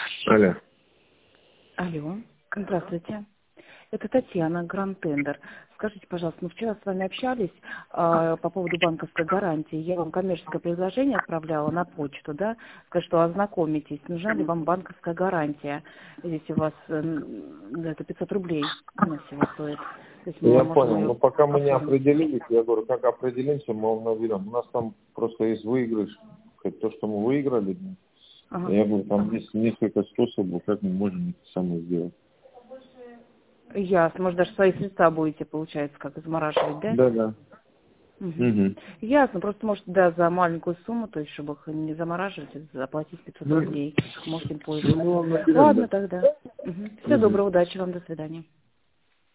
Алло. Алло, здравствуйте. Это Татьяна, Гранд Тендер. Скажите, пожалуйста, мы вчера с вами общались по поводу банковской гарантии. Я вам коммерческое предложение отправляла на почту, да? Скажу, что ознакомитесь, нужна ли вам банковская гарантия. Здесь у вас это 500 рублей она всего стоит. То есть мы Я можем понял, ее но пока мы не оформить. определились, я говорю, как определимся, мы вам наберем. У нас там просто есть выигрыш, то, что мы выиграли. Ага. Я говорю, там есть несколько способов, как мы можем это самое сделать. Ясно. Может, даже свои средства будете, получается, как замораживать, да? Да. Угу. Угу. Ясно. Просто, может, да, за маленькую сумму, то есть, чтобы их не замораживать, заплатить 500 Ну, рублей. Можете им мы пользоваться. вам наберем, Ладно да. тогда. Угу. Всего Угу. доброго, удачи вам, до свидания.